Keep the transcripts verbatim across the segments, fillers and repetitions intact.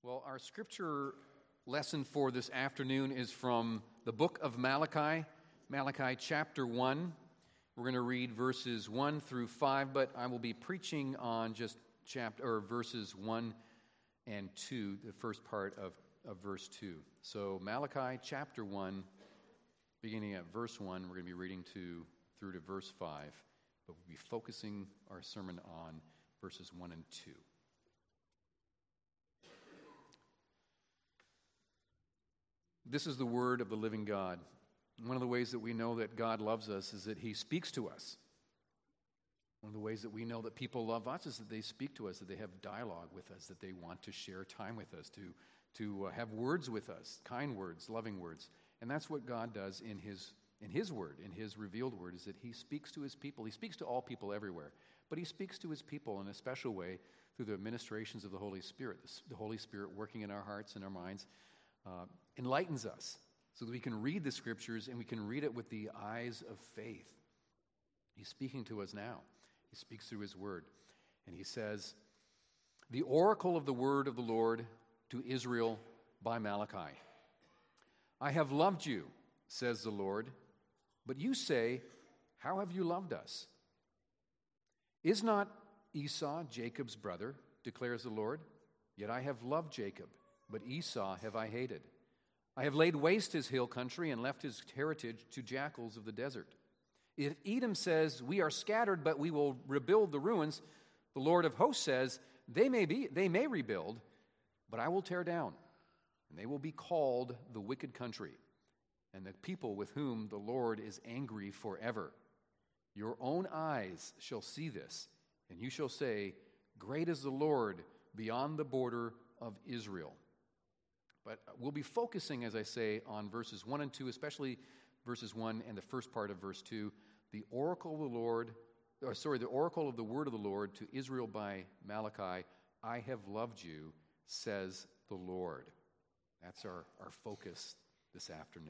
Well, our scripture lesson for this afternoon is from the book of Malachi, Malachi chapter one. We're going to read verses one through five, but I will be preaching on just chapter or verses one and two, the first part of, of verse two. So Malachi chapter one, beginning at verse one, we're going to be reading to through to verse five, but we'll be focusing our sermon on verses one and two. This is the word of the living God. One of the ways that we know that God loves us is that He speaks to us. One of the ways that we know that people love us is that they speak to us, that they have dialogue with us, that they want to share time with us, to, to uh, have words with us, kind words, loving words. And that's what God does in His, in His word, in His revealed word, is that He speaks to His people. He speaks to all people everywhere, but He speaks to His people in a special way through the administrations of the Holy Spirit, the Holy Spirit working in our hearts and our minds. Uh, enlightens us so that we can read the Scriptures and we can read it with the eyes of faith. He's speaking to us now. He speaks through His Word. And He says, "The oracle of the word of the Lord to Israel by Malachi. I have loved you, says the Lord, but you say, how have you loved us? Is not Esau Jacob's brother, declares the Lord? Yet I have loved Jacob, but Esau have I hated. I have laid waste his hill country and left his heritage to jackals of the desert. If Edom says, we are scattered, but we will rebuild the ruins, the Lord of hosts says, they may be, they may rebuild, but I will tear down, and they will be called the wicked country, and the people with whom the Lord is angry forever. Your own eyes shall see this, and you shall say, great is the Lord beyond the border of Israel." But we'll be focusing, as I say, on verses one and two, especially verses one and the first part of verse two, the oracle of the Lord, or sorry, the oracle of the word of the Lord to Israel by Malachi. I have loved you, says the Lord. That's our, our focus this afternoon.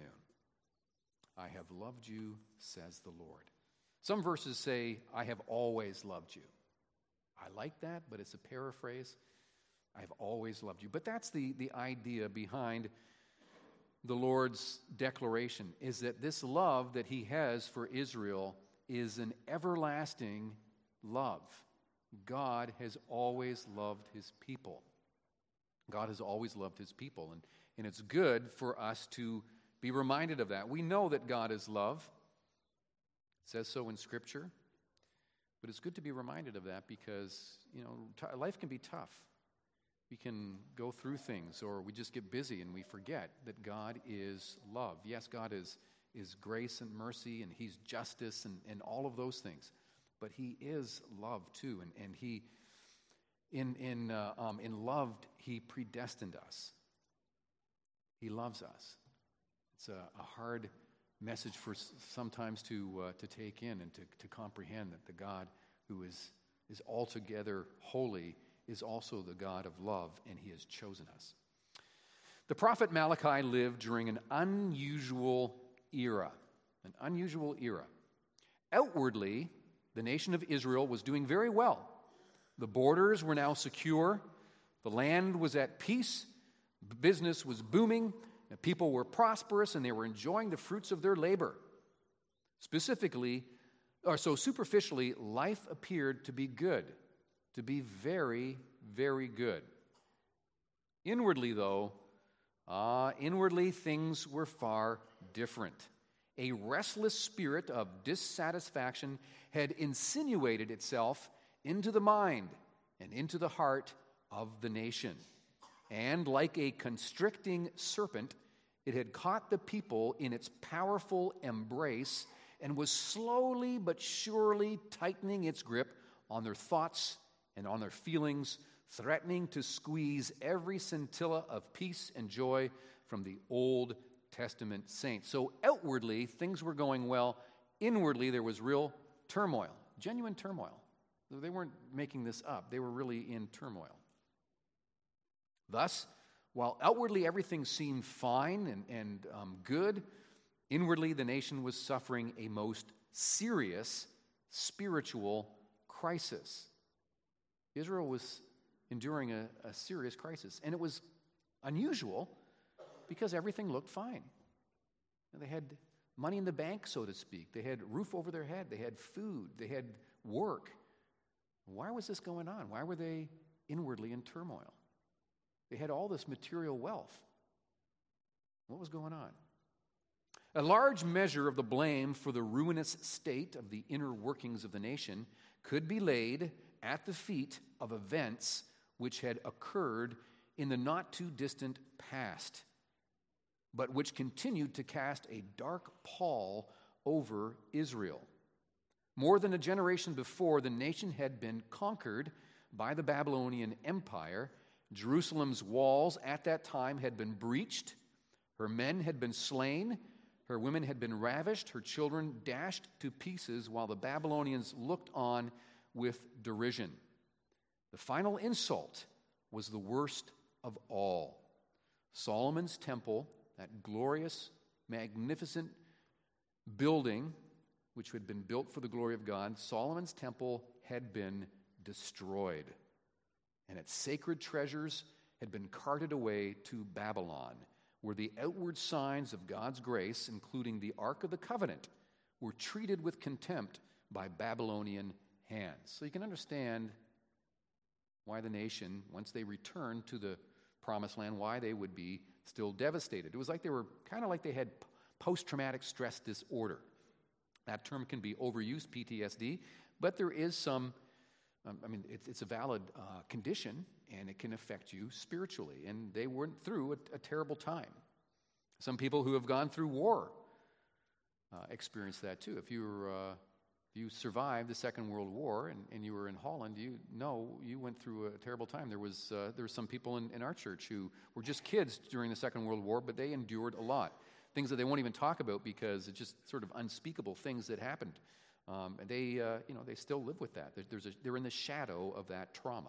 I have loved you, says the Lord. Some verses say, I have always loved you. I like that, but it's a paraphrase. I've always loved you. But that's the, the idea behind the Lord's declaration, is that this love that He has for Israel is an everlasting love. God has always loved His people. God has always loved His people. And, and it's good for us to be reminded of that. We know that God is love. It says so in Scripture. But it's good to be reminded of that because, you know, t- life can be tough. We can go through things, or we just get busy and we forget that God is love. Yes, God is, is grace and mercy, and He's justice and, and all of those things. But He is love too, and, and He, in, in, uh, um, in love, He predestined us. He loves us. It's a, a hard message for sometimes to uh, to take in and to, to comprehend that the God who is, is altogether holy is also the God of love, and He has chosen us. The prophet Malachi lived during an unusual era, an unusual era. Outwardly, the nation of Israel was doing very well. The borders were now secure. The land was at peace. Business was booming. And people were prosperous, and they were enjoying the fruits of their labor. Specifically, or so superficially, life appeared to be good. To be very, very good. Inwardly, though, uh, inwardly things were far different. A restless spirit of dissatisfaction had insinuated itself into the mind and into the heart of the nation. And like a constricting serpent, it had caught the people in its powerful embrace and was slowly but surely tightening its grip on their thoughts and on their feelings, threatening to squeeze every scintilla of peace and joy from the Old Testament saints. So outwardly, things were going well. Inwardly, there was real turmoil, genuine turmoil. They weren't making this up. They were really in turmoil. Thus, while outwardly everything seemed fine and, and um, good, inwardly the nation was suffering a most serious spiritual crisis. Israel was enduring a, a serious crisis, and it was unusual because everything looked fine. And they had money in the bank, so to speak. They had roof over their head. They had food. They had work. Why was this going on? Why were they inwardly in turmoil? They had all this material wealth. What was going on? A large measure of the blame for the ruinous state of the inner workings of the nation could be laid at the feet of events which had occurred in the not-too-distant past, but which continued to cast a dark pall over Israel. More than a generation before, the nation had been conquered by the Babylonian Empire. Jerusalem's walls at that time had been breached. Her men had been slain. Her women had been ravished. Her children dashed to pieces while the Babylonians looked on with derision. The final insult was the worst of all. Solomon's temple, that glorious, magnificent building which had been built for the glory of God, Solomon's temple had been destroyed, and its sacred treasures had been carted away to Babylon, where the outward signs of God's grace, including the Ark of the Covenant, were treated with contempt by Babylonian hands. So you can understand why the nation, once they returned to the promised land, why they would be still devastated. It was like they were kind of like they had post-traumatic stress disorder. That term can be overused, P T S D, but there is some, um, I mean, it's, it's a valid uh, condition, and it can affect you spiritually. And they went through a, a terrible time. Some people who have gone through war uh, experience that too. If you were, uh, if you survived the Second World War and, and you were in Holland, you know you went through a terrible time. There was uh, there were some people in, in our church who were just kids during the Second World War, but they endured a lot. Things that they won't even talk about because it's just sort of unspeakable things that happened. Um, and they, uh, you know, they still live with that. There, there's a, they're in the shadow of that trauma.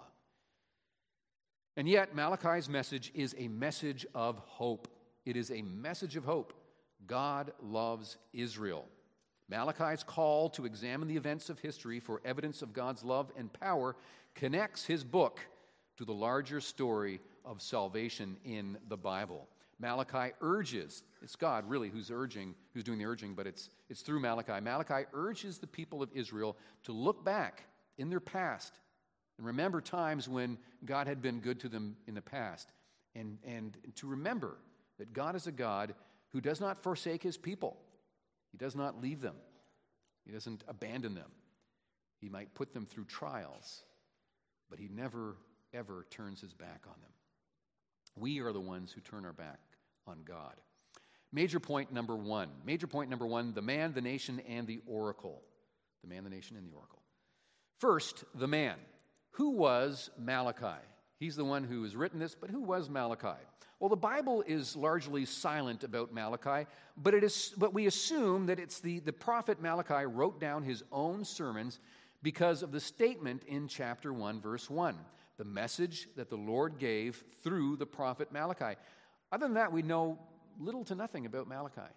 And yet, Malachi's message is a message of hope. It is a message of hope. God loves Israel. Malachi's call to examine the events of history for evidence of God's love and power connects his book to the larger story of salvation in the Bible. Malachi urges, it's God really who's urging, who's doing the urging, but it's it's through Malachi. Malachi urges the people of Israel to look back in their past and remember times when God had been good to them in the past, and, and to remember that God is a God who does not forsake his people. He does not leave them. He doesn't abandon them. He might put them through trials, but he never, ever turns his back on them. We are the ones who turn our back on God. Major point number one. Major point number one, the man, the nation, and the oracle. The man, the nation, and the oracle. First, the man. Who was Malachi? He's the one who has written this, but who was Malachi? Well, the Bible is largely silent about Malachi, but it is. But we assume that it's the, the prophet Malachi wrote down his own sermons because of the statement in chapter one, verse one. The message that the Lord gave through the prophet Malachi. Other than that, we know little to nothing about Malachi.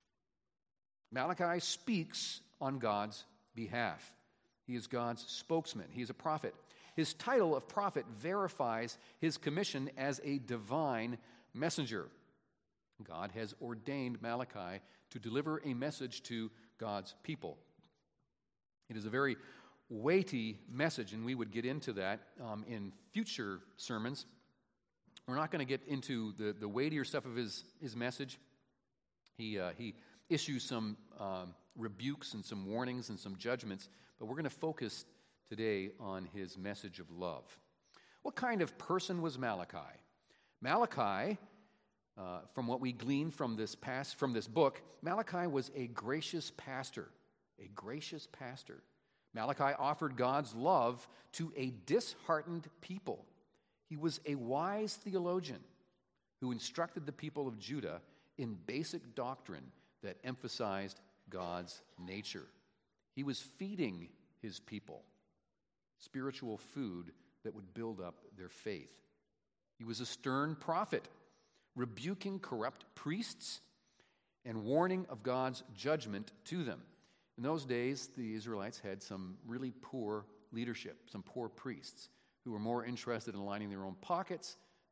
Malachi speaks on God's behalf. He is God's spokesman. He is a prophet. His title of prophet verifies his commission as a divine messenger. God has ordained Malachi to deliver a message to God's people. It is a very weighty message, and we would get into that um, in future sermons. We're not going to get into the, the weightier stuff of his, his message. He, uh, he issues some um, rebukes and some warnings and some judgments, but we're going to focus today on his message of love. What kind of person was Malachi? Malachi, uh, from what we glean from this past, from this book, Malachi was a gracious pastor, a gracious pastor. Malachi offered God's love to a disheartened people. He was a wise theologian who instructed the people of Judah in basic doctrine that emphasized God's nature. He was feeding his people spiritual food that would build up their faith. He was a stern prophet, rebuking corrupt priests and warning of God's judgment to them. In those days, the Israelites had some really poor leadership, some poor priests who were more interested in lining their own pockets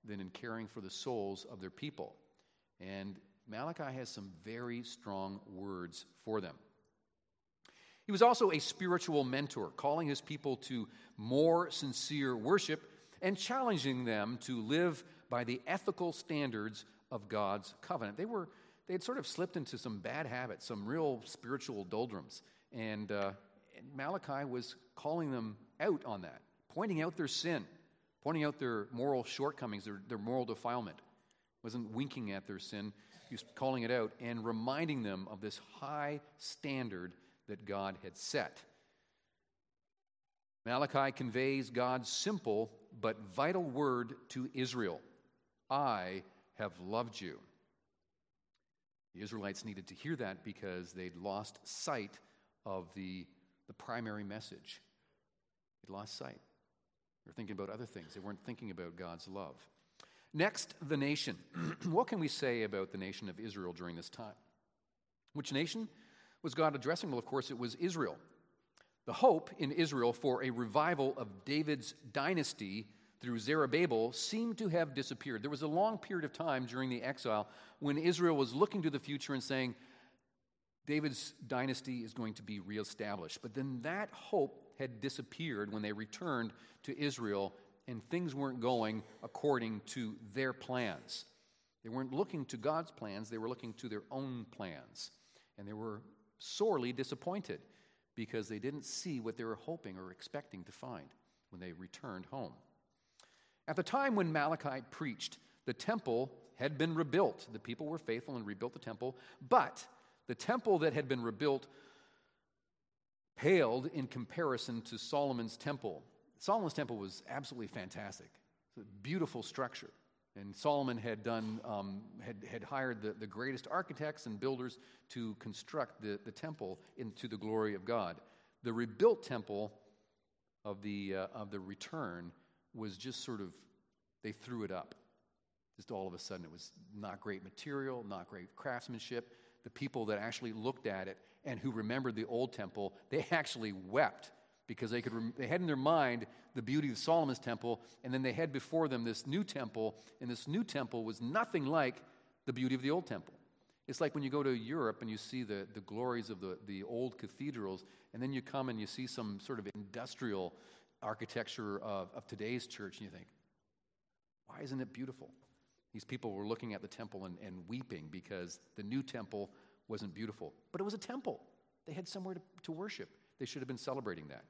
than in caring for the souls of their people. And Malachi has some very strong words for them. He was also a spiritual mentor, calling his people to more sincere worship and challenging them to live by the ethical standards of God's covenant. They were they had sort of slipped into some bad habits, some real spiritual doldrums, and, uh, and Malachi was calling them out on that, pointing out their sin, pointing out their moral shortcomings, their, their moral defilement. He wasn't winking at their sin, he was calling it out and reminding them of this high standard that God had set. Malachi conveys God's simple but vital word to Israel: I have loved you. The Israelites needed to hear that because they'd lost sight of the, the primary message. They'd lost sight. They were thinking about other things. They weren't thinking about God's love. Next, the nation. What can we say about the nation of Israel during this time? Which nation was God addressing? Well, of course, it was Israel. The hope in Israel for a revival of David's dynasty through Zerubbabel seemed to have disappeared. There was a long period of time during the exile when Israel was looking to the future and saying, David's dynasty is going to be reestablished. But then that hope had disappeared when they returned to Israel and things weren't going according to their plans. They weren't looking to God's plans, they were looking to their own plans. And they were sorely disappointed because they didn't see what they were hoping or expecting to find when they returned home. At the time when Malachi preached, the temple had been rebuilt. The people were faithful and rebuilt the temple, but the temple that had been rebuilt paled in comparison to Solomon's temple. Solomon's temple was absolutely fantastic. It's a beautiful structure. And Solomon had done um, had, had hired the, the greatest architects and builders to construct the, the temple into the glory of God. The rebuilt temple of the uh, of the return was just sort of, they threw it up. Just all of a sudden, it was not great material, not great craftsmanship. The people that actually looked at it and who remembered the old temple, they actually wept because they could rem- they had in their mind the beauty of Solomon's temple, and then they had before them this new temple, and this new temple was nothing like the beauty of the old temple. It's like when you go to Europe and you see the, the glories of the, the old cathedrals, and then you come and you see some sort of industrial architecture of, of today's church, and you think, why isn't it beautiful? These people were looking at the temple and, and weeping because the new temple wasn't beautiful. But it was a temple. They had somewhere to, to worship. They should have been celebrating that.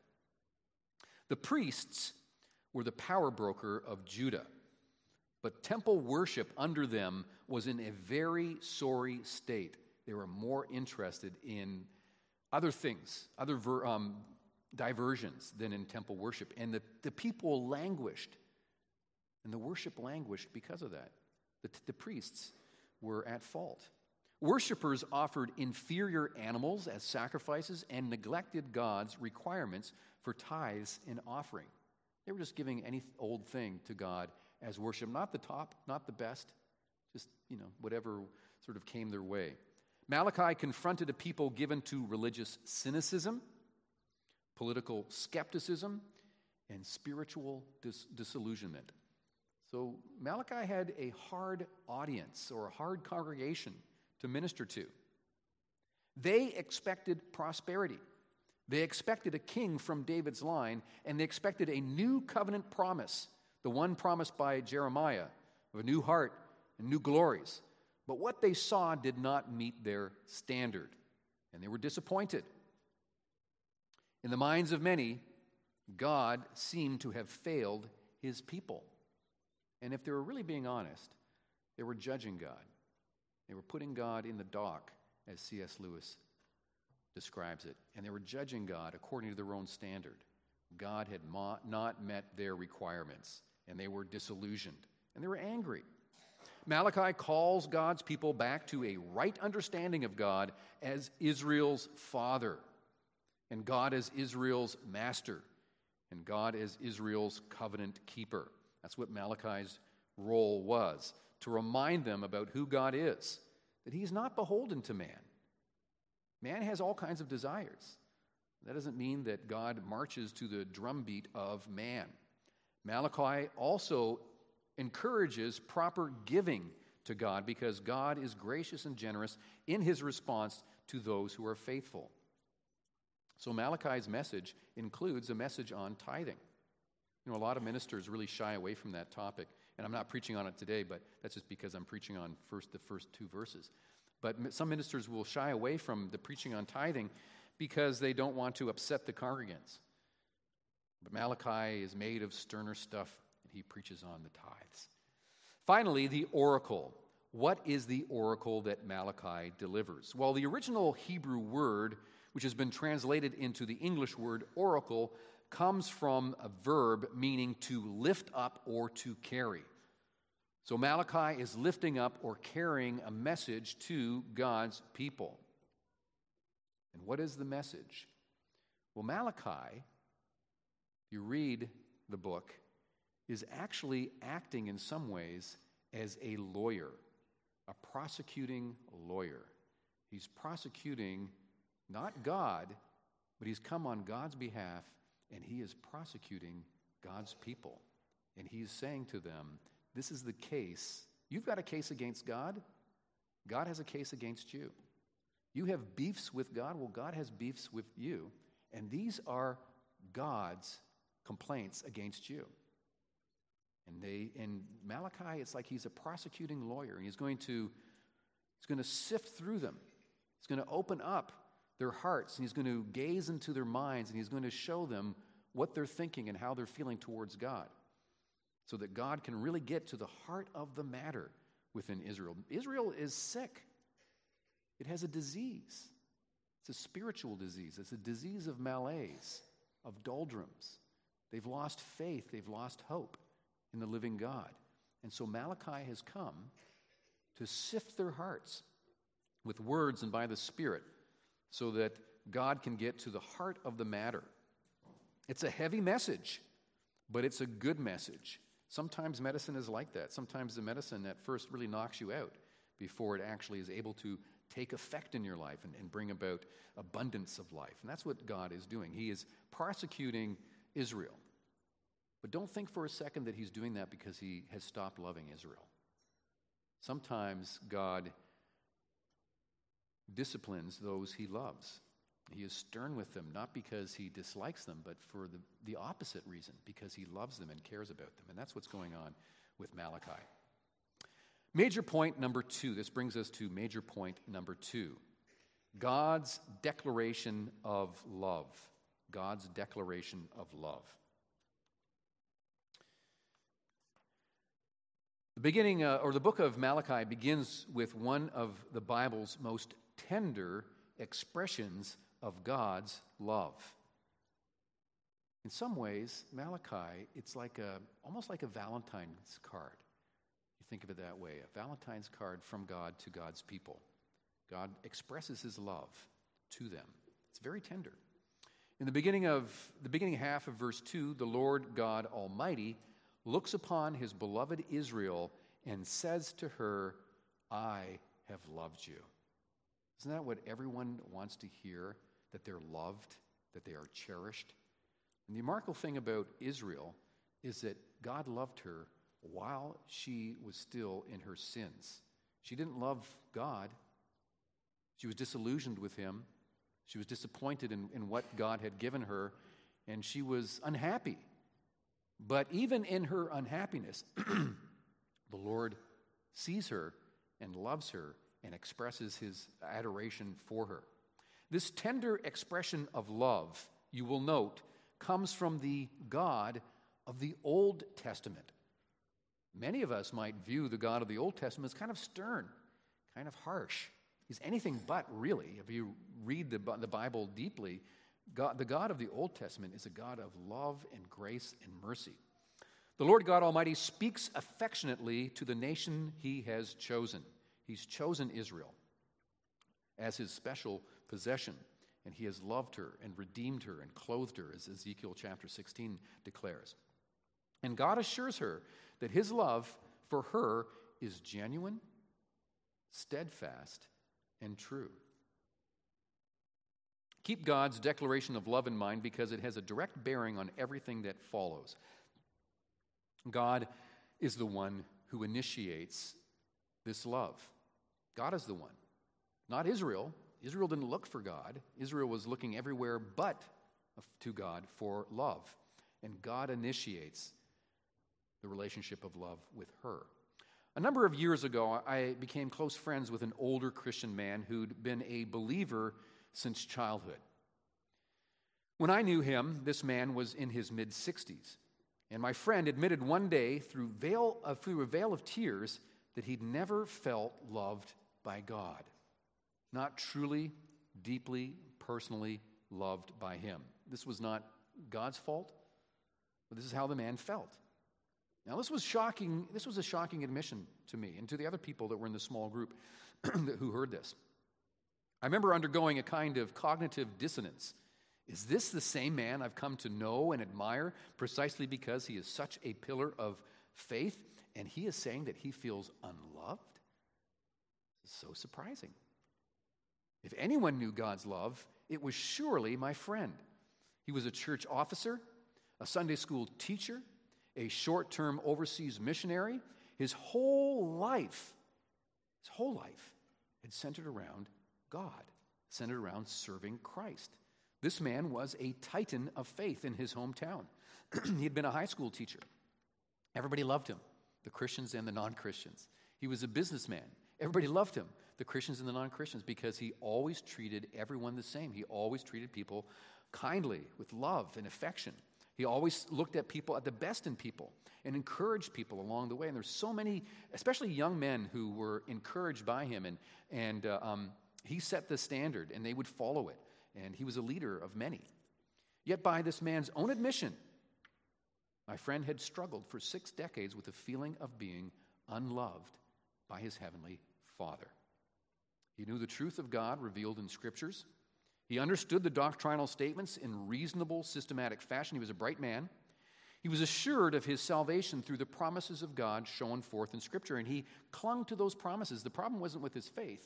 The priests were the power broker of Judah, but temple worship under them was in a very sorry state. They were more interested in other things, other ver, um, diversions than in temple worship. And the, the people languished, and the worship languished because of that. The, the priests were at fault. Worshippers offered inferior animals as sacrifices and neglected God's requirements for tithes and offering. They were just giving any old thing to God as worship, not the top, not the best, just, you know, whatever sort of came their way. Malachi confronted a people given to religious cynicism, political skepticism, and spiritual dis- disillusionment. So Malachi had a hard audience or a hard congregation to minister to. They expected prosperity. They expected a king from David's line, and they expected a new covenant promise, the one promised by Jeremiah, of a new heart and new glories. But what they saw did not meet their standard, and they were disappointed. In the minds of many, God seemed to have failed his people. And if they were really being honest, they were judging God. They were putting God in the dock, as C S Lewis describes it. And they were judging God according to their own standard. God had mo- not met their requirements, and they were disillusioned, and they were angry. Malachi calls God's people back to a right understanding of God as Israel's father, and God as Israel's master, and God as Israel's covenant keeper. That's what Malachi's role was, to remind them about who God is, that he's not beholden to man. Man has all kinds of desires. That doesn't mean that God marches to the drumbeat of man. Malachi also encourages proper giving to God because God is gracious and generous in his response to those who are faithful. So Malachi's message includes a message on tithing. You know, a lot of ministers really shy away from that topic, and I'm not preaching on it today, but that's just because I'm preaching on first the first two verses. But some ministers will shy away from the preaching on tithing because they don't want to upset the congregants. But Malachi is made of sterner stuff, and he preaches on the tithes. Finally, the oracle. What is the oracle that Malachi delivers? Well, the original Hebrew word, which has been translated into the English word oracle, comes from a verb meaning to lift up or to carry. So Malachi is lifting up or carrying a message to God's people. And what is the message? Well, Malachi, if you read the book, is actually acting in some ways as a lawyer, a prosecuting lawyer. He's prosecuting not God, but he's come on God's behalf, and he is prosecuting God's people. And he's saying to them, this is the case. You've got a case against God. God has a case against you. You have beefs with God. Well, God has beefs with you. And these are God's complaints against you. And they, in Malachi, it's like he's a prosecuting lawyer. And he's going to, he's going to sift through them. He's going to open up their hearts, and he's going to gaze into their minds, and he's going to show them what they're thinking and how they're feeling towards God, so that God can really get to the heart of the matter within Israel. Israel is sick. It has a disease. It's a spiritual disease. It's a disease of malaise, of doldrums. They've lost faith. They've lost hope in the living God. And so Malachi has come to sift their hearts with words and by the Spirit, so that God can get to the heart of the matter. It's a heavy message, but it's a good message. Sometimes medicine is like that. Sometimes the medicine at first really knocks you out before it actually is able to take effect in your life and, and bring about abundance of life. And that's what God is doing. He is prosecuting Israel. But don't think for a second that he's doing that because he has stopped loving Israel. Sometimes God disciplines those he loves. He is stern with them, not because he dislikes them, but for the, the opposite reason, because he loves them and cares about them. And that's what's going on with Malachi. Major point number two. This brings us to major point number two. God's declaration of love. God's declaration of love. The beginning, uh, or the book of Malachi begins with one of the Bible's most tender expressions of God's love. In some ways, Malachi, it's like a, almost like a Valentine's card. You think of it that way, a Valentine's card from God to God's people. God expresses his love to them. It's very tender. In the beginning of the beginning half of verse two, the Lord God Almighty looks upon his beloved Israel and says to her, I have loved you. Isn't that what everyone wants to hear? That they're loved, that they are cherished? And the remarkable thing about Israel is that God loved her while she was still in her sins. She didn't love God. She was disillusioned with him. She was disappointed in, in what God had given her, and she was unhappy. But even in her unhappiness, the Lord sees her and loves her and expresses his adoration for her. This tender expression of love, you will note, comes from the God of the Old Testament. Many of us might view the God of the Old Testament as kind of stern, kind of harsh. He's anything but, really. If you read the, the Bible deeply, God, the God of the Old Testament is a God of love and grace and mercy. The Lord God Almighty speaks affectionately to the nation he has chosen. He's chosen Israel as his special possession, and he has loved her and redeemed her and clothed her, as Ezekiel chapter sixteen declares. And God assures her that his love for her is genuine, steadfast, and true. Keep God's declaration of love in mind because it has a direct bearing on everything that follows. God is the one who initiates this love. God is the one, not Israel. Israel didn't look for God. Israel was looking everywhere but to God for love. And God initiates the relationship of love with her. A number of years ago, I became close friends with an older Christian man who'd been a believer since childhood. When I knew him, this man was in his mid-sixties. And my friend admitted one day through, veil, uh, through a veil of tears that he'd never felt loved by God. Not truly, deeply, personally loved by him. This was not God's fault, but this is how the man felt. Now, this was shocking. This was a shocking admission to me and to the other people that were in the small group who heard this. I remember undergoing a kind of cognitive dissonance. Is this the same man I've come to know and admire precisely because he is such a pillar of faith, and he is saying that he feels unloved? This is so surprising. If anyone knew God's love, it was surely my friend. He was a church officer, a Sunday school teacher, a short-term overseas missionary. His whole life, his whole life had centered around God, centered around serving Christ. This man was a titan of faith in his hometown. He had been a high school teacher. Everybody loved him, the Christians and the non-Christians. He was a businessman. Everybody loved him, the Christians and the non-Christians, because he always treated everyone the same. He always treated people kindly, with love and affection. He always looked at people, at the best in people, and encouraged people along the way. And there's so many, especially young men, who were encouraged by him, and, and uh, um, he set the standard, and they would follow it. And he was a leader of many. Yet by this man's own admission, my friend had struggled for six decades with the feeling of being unloved by his heavenly Father. He knew the truth of God revealed in Scriptures. He understood the doctrinal statements in reasonable, systematic fashion. He was a bright man. He was assured of his salvation through the promises of God shown forth in Scripture, and he clung to those promises. The problem wasn't with his faith.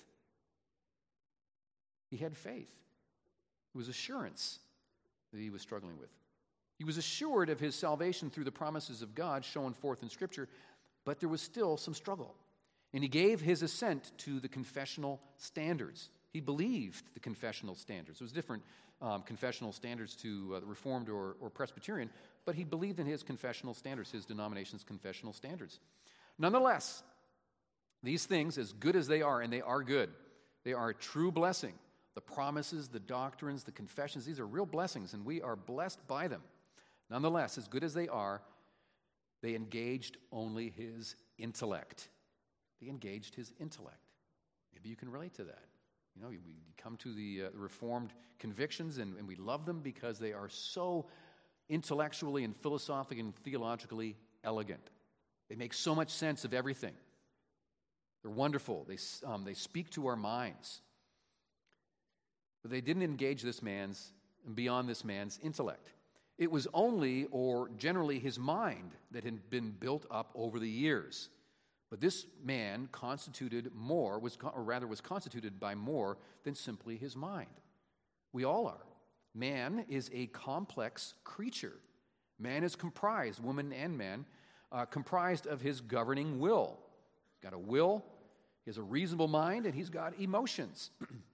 He had faith. It was assurance that he was struggling with. He was assured of his salvation through the promises of God shown forth in Scripture, but there was still some struggle. And he gave his assent to the confessional standards. He believed the confessional standards. It was different um, confessional standards to uh, the Reformed or, or Presbyterian, but he believed in his confessional standards, his denomination's confessional standards. Nonetheless, these things, as good as they are, and they are good, they are a true blessing. The promises, the doctrines, the confessions, these are real blessings, and we are blessed by them. Nonetheless, as good as they are, they engaged only his intellect. They engaged his intellect. Maybe you can relate to that. You know, we come to the uh, Reformed convictions, and, and we love them because they are so intellectually and philosophically and theologically elegant. They make so much sense of everything. They're wonderful. They, um, they speak to our minds. But they didn't engage this man's, and beyond this man's intellect. It was only, or generally, his mind that had been built up over the years. But this man constituted more, was, or rather was constituted by more than simply his mind. We all are. Man is a complex creature. Man is comprised, woman and man, uh, comprised of his governing will. He's got a will, he has a reasonable mind, and he's got emotions.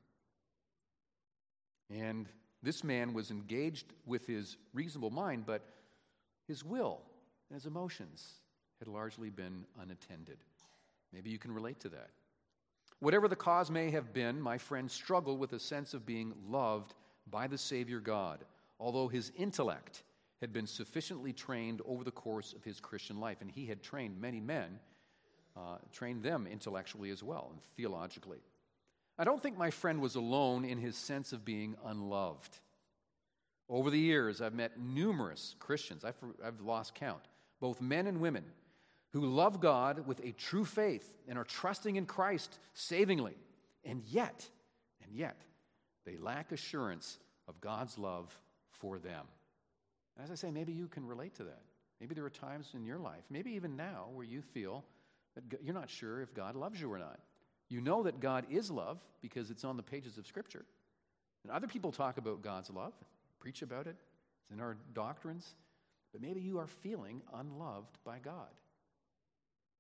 And this man was engaged with his reasonable mind, but his will and his emotions had largely been unattended. Maybe you can relate to that. Whatever the cause may have been, my friend struggled with a sense of being loved by the Savior God, although his intellect had been sufficiently trained over the course of his Christian life, and he had trained many men, uh, trained them intellectually as well and theologically. I don't think my friend was alone in his sense of being unloved. Over the years, I've met numerous Christians, I've, I've lost count, both men and women, who love God with a true faith and are trusting in Christ savingly, and yet, and yet, they lack assurance of God's love for them. As I say, maybe you can relate to that. Maybe there are times in your life, maybe even now, where you feel that you're not sure if God loves you or not. You know that God is love because it's on the pages of Scripture. And other people talk about God's love, preach about it. It's in our doctrines. But maybe you are feeling unloved by God.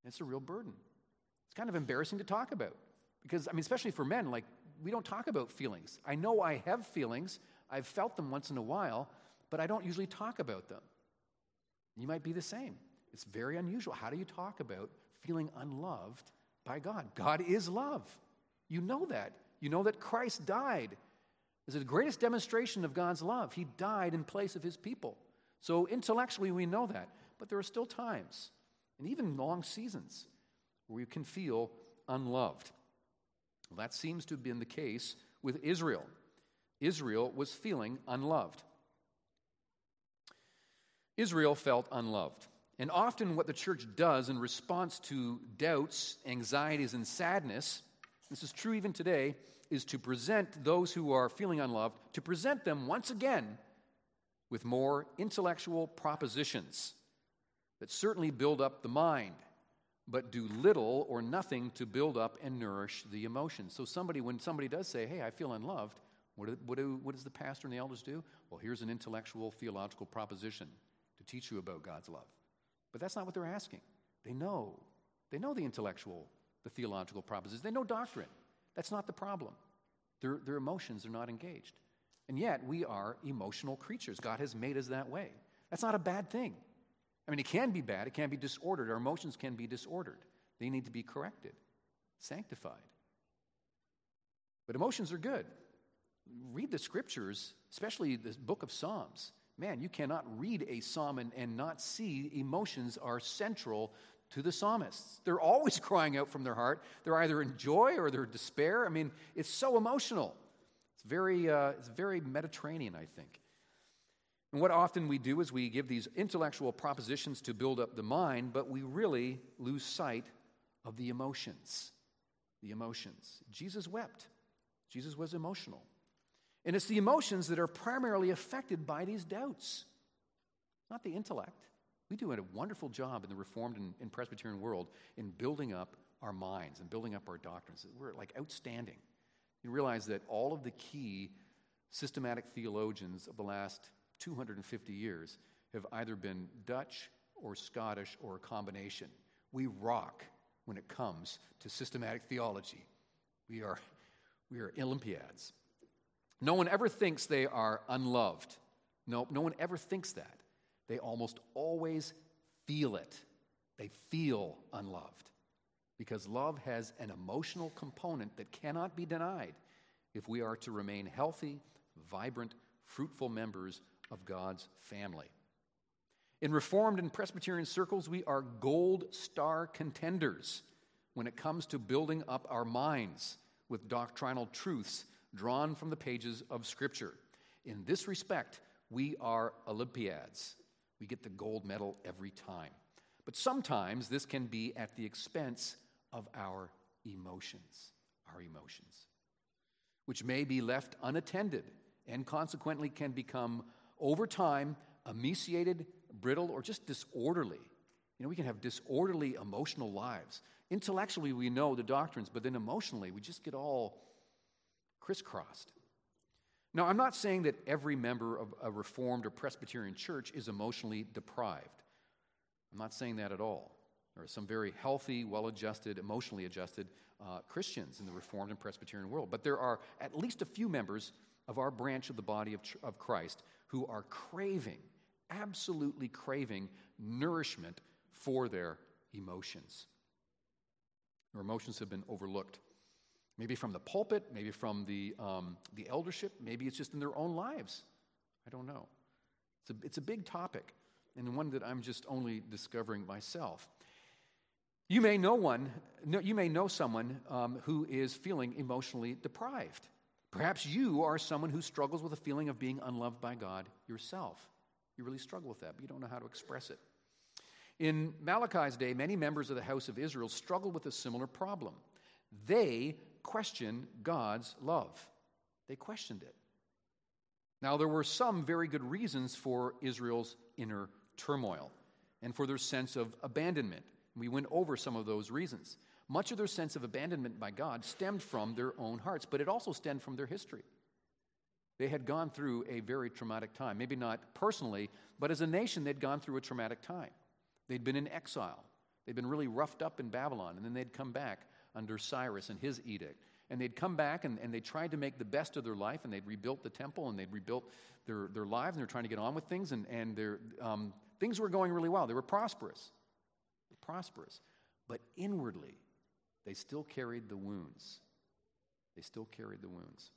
It's a real burden. It's kind of embarrassing to talk about because, I mean, especially for men, like, we don't talk about feelings. I know I have feelings. I've felt them once in a while, but I don't usually talk about them. You might be the same. It's very unusual. How do you talk about feeling unloved by God? God is love. You know that. You know that Christ died. This is the greatest demonstration of God's love. He died in place of his people. So intellectually we know that. But there are still times, and even long seasons, where you can feel unloved. Well, that seems to have been the case with Israel. Israel was feeling unloved. Israel felt unloved. And often what the church does in response to doubts, anxieties, and sadness, this is true even today, is to present those who are feeling unloved, to present them once again with more intellectual propositions that certainly build up the mind, but do little or nothing to build up and nourish the emotions. So somebody, when somebody does say, hey, I feel unloved, what do, what do, what does the pastor and the elders do? Well, here's an intellectual, theological proposition to teach you about God's love. But that's not what they're asking. They know. They know the intellectual, the theological propositions. They know doctrine. That's not the problem. Their, their emotions are not engaged. And yet, we are emotional creatures. God has made us that way. That's not a bad thing. I mean, it can be bad. It can be disordered. Our emotions can be disordered. They need to be corrected, sanctified. But emotions are good. Read the scriptures, especially the book of Psalms. Man, you cannot read a psalm and, and not see emotions are central to the psalmists. They're always crying out from their heart. They're either in joy or they're despair. I mean, it's so emotional. It's very, uh, it's very Mediterranean, I think. And what often we do is we give these intellectual propositions to build up the mind, but we really lose sight of the emotions. The emotions. Jesus wept. Jesus was emotional. And it's the emotions that are primarily affected by these doubts, not the intellect. We do a wonderful job in the Reformed and, and Presbyterian world in building up our minds and building up our doctrines. We're like outstanding. You realize that all of the key systematic theologians of the last two hundred fifty years have either been Dutch or Scottish or a combination. We rock when it comes to systematic theology. We are, we are Olympiads. No one ever thinks they are unloved. No, no one ever thinks that. They almost always feel it. They feel unloved. Because love has an emotional component that cannot be denied if we are to remain healthy, vibrant, fruitful members of God's family. In Reformed and Presbyterian circles, we are gold star contenders when it comes to building up our minds with doctrinal truths drawn from the pages of Scripture. In this respect, we are Olympiads. We get the gold medal every time. But sometimes this can be at the expense of our emotions, our emotions, which may be left unattended and consequently can become, over time, emaciated, brittle, or just disorderly. You know, we can have disorderly emotional lives. Intellectually, we know the doctrines, but then emotionally, we just get all crisscrossed. Now, I'm not saying that every member of a Reformed or Presbyterian church is emotionally deprived. I'm not saying that at all. There are some very healthy, well-adjusted, emotionally adjusted uh, Christians in the Reformed and Presbyterian world. But there are at least a few members of our branch of the body of, of Christ who are craving, absolutely craving nourishment for their emotions. Their emotions have been overlooked. Maybe from the pulpit, maybe from the um, the eldership, maybe it's just in their own lives. I don't know. It's a, it's a big topic, and one that I'm just only discovering myself. You may know one. You may know someone um, who is feeling emotionally deprived. Perhaps you are someone who struggles with a feeling of being unloved by God yourself. You really struggle with that, but you don't know how to express it. In Malachi's day, many members of the house of Israel struggled with a similar problem. They questioned God's love. They questioned it. Now, there were some very good reasons for Israel's inner turmoil and for their sense of abandonment. We went over some of those reasons. Much of their sense of abandonment by God stemmed from their own hearts, but it also stemmed from their history. They had gone through a very traumatic time. Maybe not personally, but as a nation, they'd gone through a traumatic time. They'd been in exile. They'd been really roughed up in Babylon, and then they'd come back under Cyrus and his edict. And they'd come back, and, and they tried to make the best of their life, and they'd rebuilt the temple, and they'd rebuilt their, their lives, and they're trying to get on with things, and, and their, um, things were going really well. They were prosperous. Prosperous. But inwardly, they still carried the wounds. They still carried the wounds.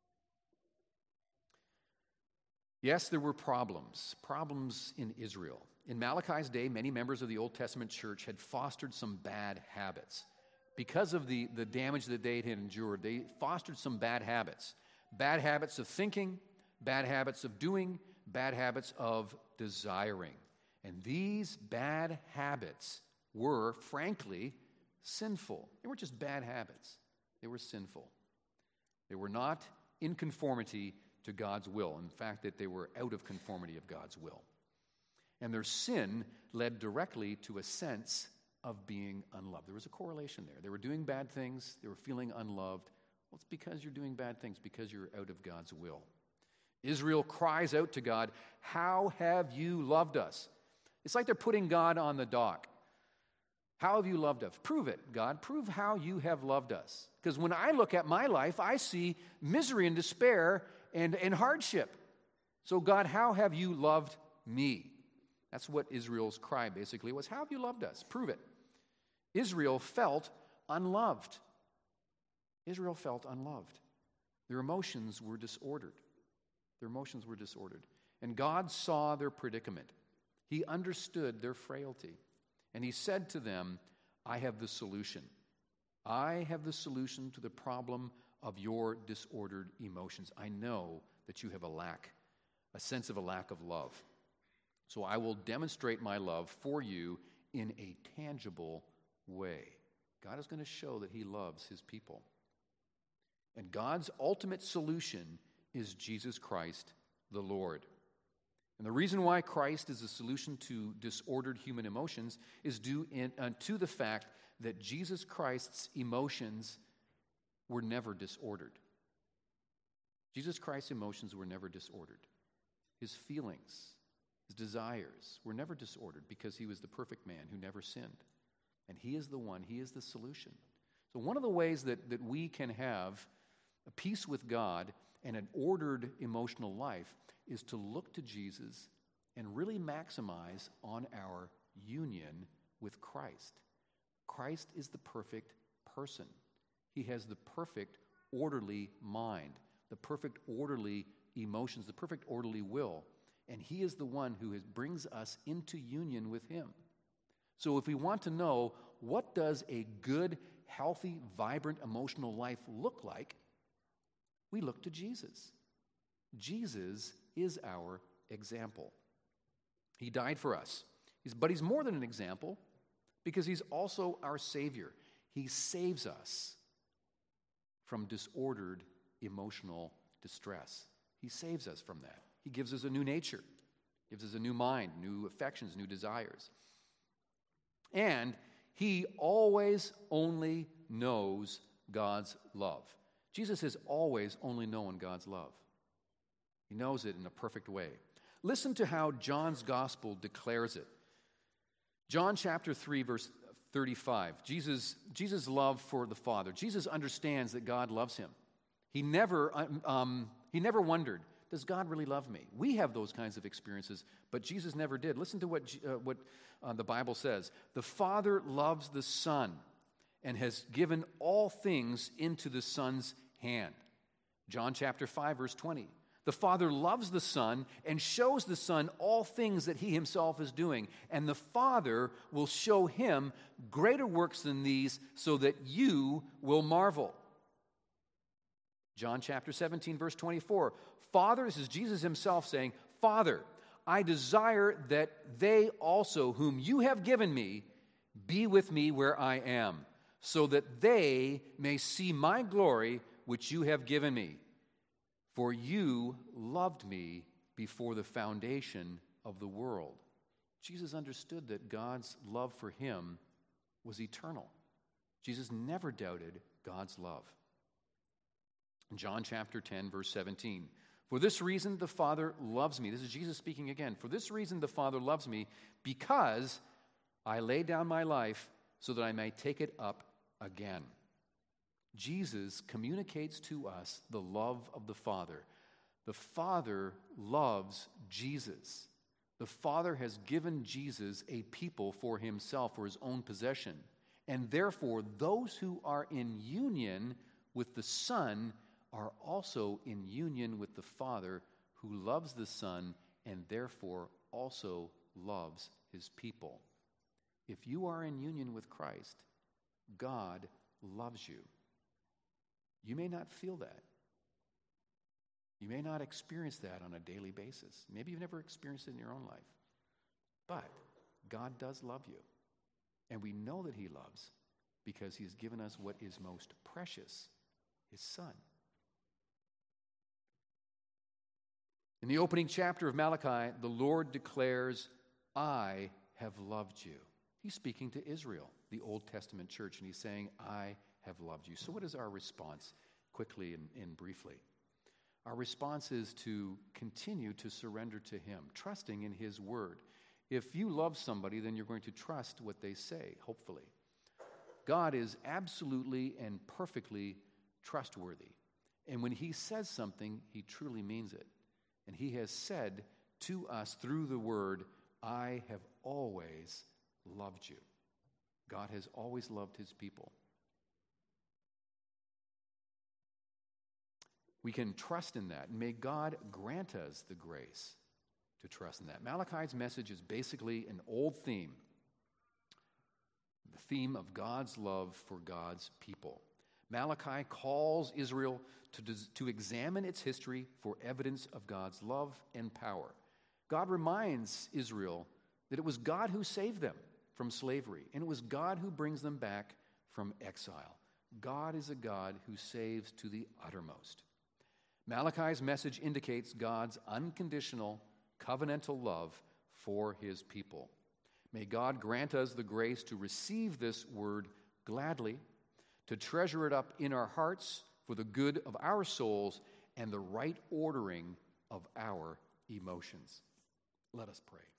Yes, there were problems. Problems in Israel. In Malachi's day, many members of the Old Testament church had fostered some bad habits. Because of the, the damage that they had endured, they fostered some bad habits. Bad habits of thinking, bad habits of doing, bad habits of desiring. And these bad habits were, frankly, sinful. They weren't just bad habits. They were sinful. They were not in conformity to God's will. In fact, that they were out of conformity of God's will. And their sin led directly to a sense of being unloved. There was a correlation there. They were doing bad things. They were feeling unloved. Well, it's because you're doing bad things, because you're out of God's will. Israel cries out to God, "How have you loved us?" It's like they're putting God on the dock. How have you loved us? Prove it, God. Prove how you have loved us. Because when I look at my life, I see misery and despair and, and hardship. So God, how have you loved me? That's what Israel's cry basically was. How have you loved us? Prove it. Israel felt unloved. Israel felt unloved. Their emotions were disordered. Their emotions were disordered. And God saw their predicament. He understood their frailty. And he said to them, I have the solution. I have the solution to the problem of your disordered emotions. I know that you have a lack, a sense of a lack of love. So I will demonstrate my love for you in a tangible way. God is going to show that he loves his people. And God's ultimate solution is Jesus Christ, the Lord. And the reason why Christ is the solution to disordered human emotions is due in, uh, to the fact that Jesus Christ's emotions were never disordered. Jesus Christ's emotions were never disordered. His feelings, his desires were never disordered because he was the perfect man who never sinned. And he is the one, he is the solution. So one of the ways that, that we can have a peace with God and an ordered emotional life is to look to Jesus and really maximize on our union with Christ. Christ is the perfect person. He has the perfect orderly mind, the perfect orderly emotions, the perfect orderly will. And he is the one who has, brings us into union with him. So if we want to know what does a good, healthy, vibrant emotional life look like, we look to Jesus. Jesus is our example. He died for us. He's, but he's more than an example because he's also our Savior. He saves us from disordered emotional distress. He saves us from that. He gives us a new nature, gives us a new mind, new affections, new desires. And he always only knows God's love. Jesus has always only known God's love. He knows it in a perfect way. Listen to how John's gospel declares it. John chapter three, verse thirty-five. Jesus, Jesus' love for the Father. Jesus understands that God loves him. He never, um, he never wondered, does God really love me? We have those kinds of experiences, but Jesus never did. Listen to what, uh, what uh, the Bible says. The Father loves the Son and has given all things into the Son's hand. John chapter five, verse twenty. The Father loves the Son and shows the Son all things that he himself is doing. And the Father will show him greater works than these so that you will marvel. John chapter seventeen, verse twenty-four. Father, this is Jesus himself saying, Father, I desire that they also, whom you have given me, be with me where I am, so that they may see my glory which you have given me. For you loved me before the foundation of the world. Jesus understood that God's love for him was eternal. Jesus never doubted God's love. In John chapter ten, verse seventeen, for this reason the Father loves me. This is Jesus speaking again. For this reason the Father loves me, because I lay down my life so that I may take it up again. Jesus communicates to us the love of the Father. The Father loves Jesus. The Father has given Jesus a people for himself, for his own possession. And therefore, those who are in union with the Son are also in union with the Father, who loves the Son and therefore also loves his people. If you are in union with Christ, God loves you. You may not feel that. You may not experience that on a daily basis. Maybe you've never experienced it in your own life. But God does love you. And we know that he loves because he's given us what is most precious, his Son. In the opening chapter of Malachi, the Lord declares, I have loved you. He's speaking to Israel, the Old Testament church, and he's saying, I have loved you. So what is our response, quickly and, and briefly? Our response is to continue to surrender to him, trusting in his word. If you love somebody, then you're going to trust what they say, hopefully. God is absolutely and perfectly trustworthy. And when he says something, he truly means it. And he has said to us through the word, I have always loved you. God has always loved his people. We can trust in that. And may God grant us the grace to trust in that. Malachi's message is basically an old theme. The theme of God's love for God's people. Malachi calls Israel to, to examine its history for evidence of God's love and power. God reminds Israel that it was God who saved them from slavery, and it was God who brings them back from exile. God is a God who saves to the uttermost. Malachi's message indicates God's unconditional, covenantal love for his people. May God grant us the grace to receive this word gladly, to treasure it up in our hearts for the good of our souls and the right ordering of our emotions. Let us pray.